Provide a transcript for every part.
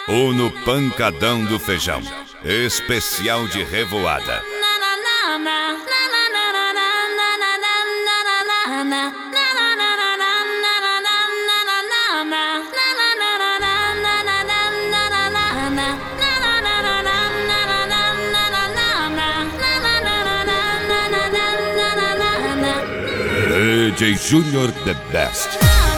ou no Pancadão do Feijão, especial de revoada. DJ Junior the best.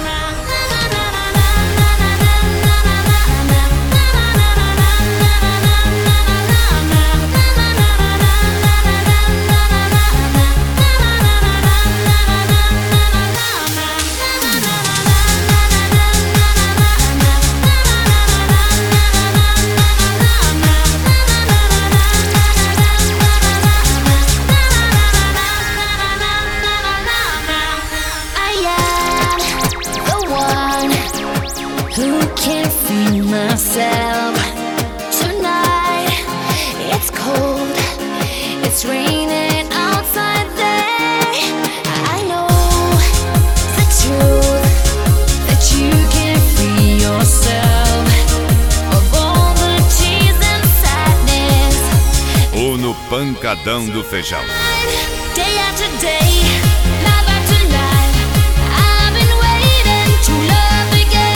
Myself tonight, it's cold, it's raining outside there. I know the truth, that you can't free yourself of all the tears and sadness. Ou no Pancadão do Feijão. Day after day, life after life, I've been waiting to love again.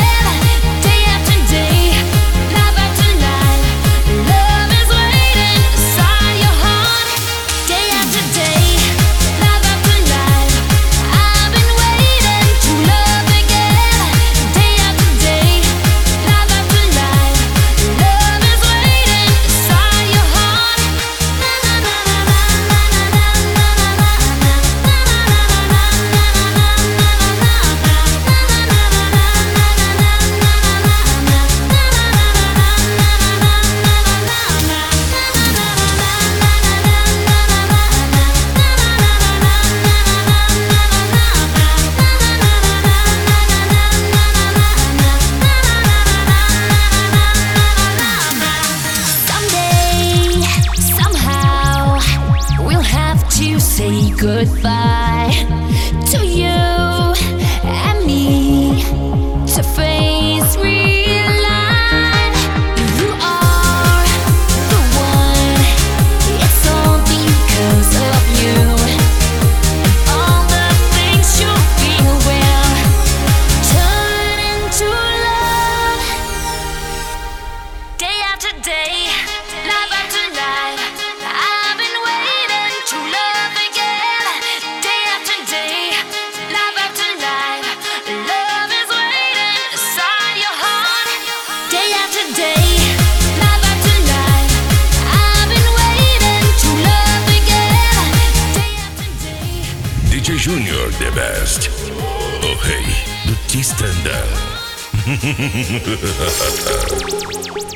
Say goodbye to you and me to face real life. You are the one, it's all because of you. All the things you feel will turn into love. Day after day, life after life, I've been waiting to love. DJ Junior the best, o rei do T-Standard.